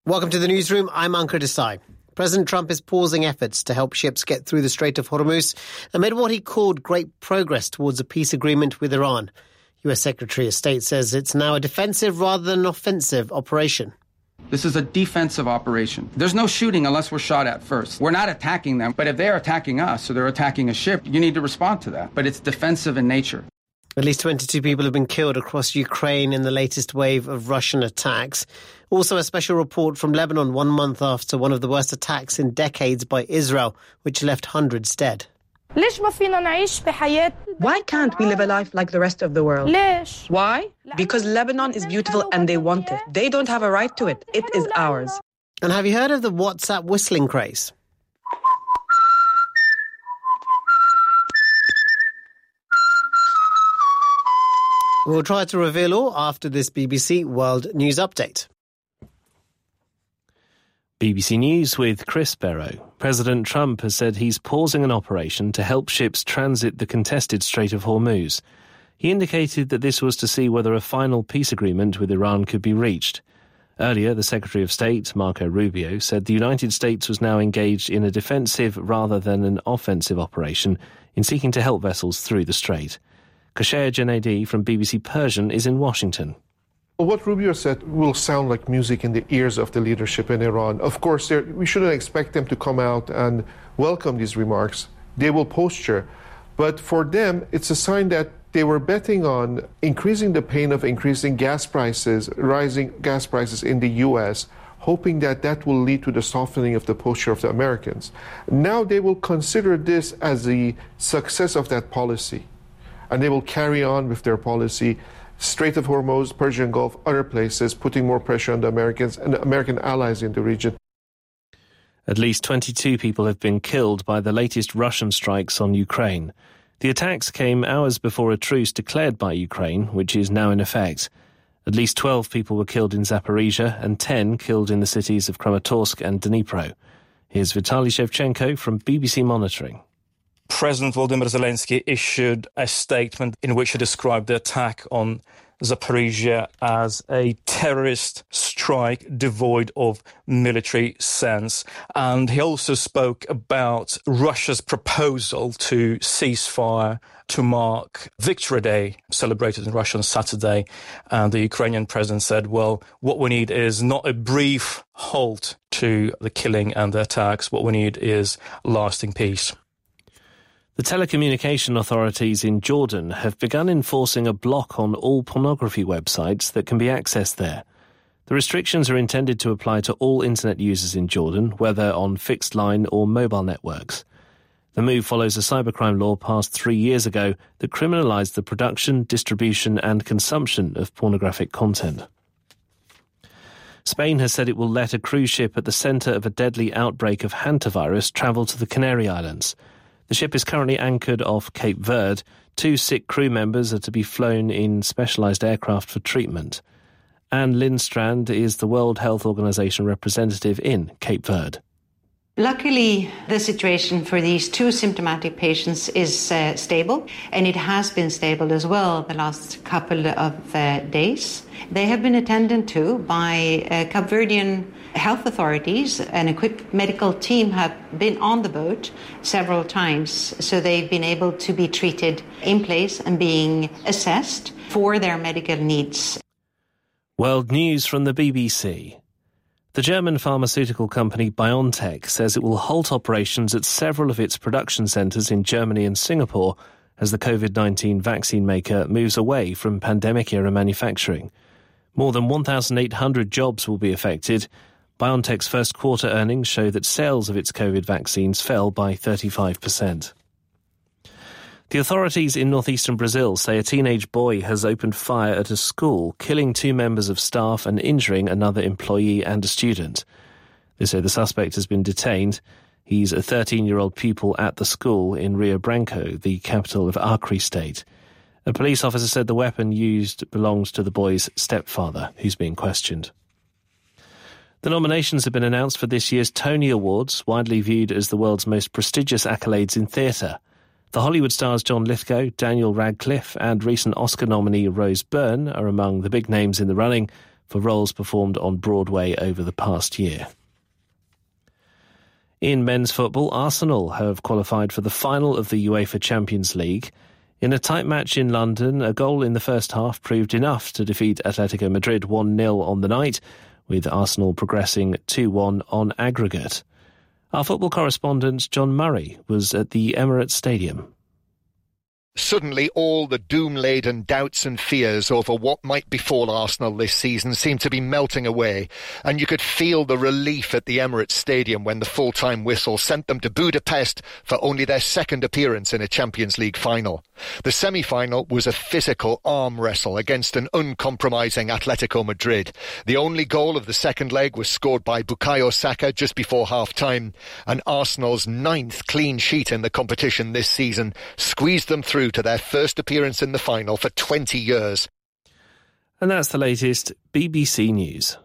Welcome to the newsroom. I'm Ankur Desai. President Trump is pausing efforts to help ships get through the Strait of Hormuz amid what he called great progress towards a peace agreement with Iran. US Secretary of State says it's now a defensive rather than an offensive operation. This is a defensive operation. There's no shooting unless we're shot at first. We're not attacking them, but if they're attacking us or they're attacking a ship, you need to respond to that. But it's defensive in nature. At least 22 people have been killed across Ukraine in the latest wave of Russian attacks. Also, a special report from Lebanon 1 month after one of the worst attacks in decades by Israel, which left hundreds dead. Why can't we live a life like the rest of the world? Why? Because Lebanon is beautiful and they want it. They don't have a right to it. It is ours. And have you heard of the WhatsApp whistling craze? We'll try to reveal all after this BBC World News Update. BBC News with Chris Barrow. President Trump has said he's pausing an operation to help ships transit the contested Strait of Hormuz. He indicated that this was to see whether a final peace agreement with Iran could be reached. Earlier, the Secretary of State, Marco Rubio, said the United States was now engaged in a defensive rather than an offensive operation in seeking to help vessels through the strait. Kashaya Janedi from BBC Persian is in Washington. What Rubio said will sound like music in the ears of the leadership in Iran. Of course, we shouldn't expect them to come out and welcome these remarks. They will posture. But for them, it's a sign that they were betting on increasing the pain of increasing gas prices, rising gas prices in the U.S., hoping that that will lead to the softening of the posture of the Americans. Now they will consider this as the success of that policy. And they will carry on with their policy, Strait of Hormuz, Persian Gulf, other places, putting more pressure on the Americans and American allies in the region. At least 22 people have been killed by the latest Russian strikes on Ukraine. The attacks came hours before a truce declared by Ukraine, which is now in effect. At least 12 people were killed in Zaporizhia and 10 killed in the cities of Kramatorsk and Dnipro. Here's Vitaly Shevchenko from BBC Monitoring. President Volodymyr Zelensky issued a statement in which he described the attack on Zaporizhia as a terrorist strike devoid of military sense. And he also spoke about Russia's proposal to cease fire to mark Victory Day, celebrated in Russia on Saturday. And the Ukrainian president said, well, what we need is not a brief halt to the killing and the attacks. What we need is lasting peace. The telecommunication authorities in Jordan have begun enforcing a block on all pornography websites that can be accessed there. The restrictions are intended to apply to all internet users in Jordan, whether on fixed line or mobile networks. The move follows a cybercrime law passed 3 years ago that criminalised the production, distribution and consumption of pornographic content. Spain has said it will let a cruise ship at the centre of a deadly outbreak of hantavirus travel to the Canary Islands. The ship is currently anchored off Cape Verde. 2 sick crew members are to be flown in specialised aircraft for treatment. Anne Lindstrand is the World Health Organization representative in Cape Verde. Luckily, the situation for these 2 symptomatic patients is stable, and it has been stable as well the last couple of days. They have been attended to by Cape Verdean health authorities. An equipped medical team have been on the boat several times, so they've been able to be treated in place and being assessed for their medical needs. World News from the BBC. The German pharmaceutical company BioNTech says it will halt operations at several of its production centres in Germany and Singapore as the COVID-19 vaccine maker moves away from pandemic-era manufacturing. More than 1,800 jobs will be affected. BioNTech's first quarter earnings show that sales of its COVID vaccines fell by 35%. The authorities in northeastern Brazil say a teenage boy has opened fire at a school, killing 2 members of staff and injuring another employee and a student. They say the suspect has been detained. He's a 13-year-old pupil at the school in Rio Branco, the capital of Acre State. A police officer said the weapon used belongs to the boy's stepfather, who's being questioned. The nominations have been announced for this year's Tony Awards, widely viewed as the world's most prestigious accolades in theatre. The Hollywood stars John Lithgow, Daniel Radcliffe and recent Oscar nominee Rose Byrne are among the big names in the running, for roles performed on Broadway over the past year. In men's football, Arsenal have qualified for the final of the UEFA Champions League. In a tight match in London, a goal in the first half proved enough to defeat Atletico Madrid 1-0 on the night, with Arsenal progressing 2-1 on aggregate. Our football correspondent John Murray was at the Emirates Stadium. Suddenly, all the doom-laden doubts and fears over what might befall Arsenal this season seemed to be melting away, and you could feel the relief at the Emirates Stadium when the full-time whistle sent them to Budapest for only their second appearance in a Champions League final. The semi-final was a physical arm wrestle against an uncompromising Atletico Madrid. The only goal of the second leg was scored by Bukayo Saka just before half-time, and Arsenal's 9th clean sheet in the competition this season squeezed them through to their first appearance in the final for 20 years. And that's the latest BBC News.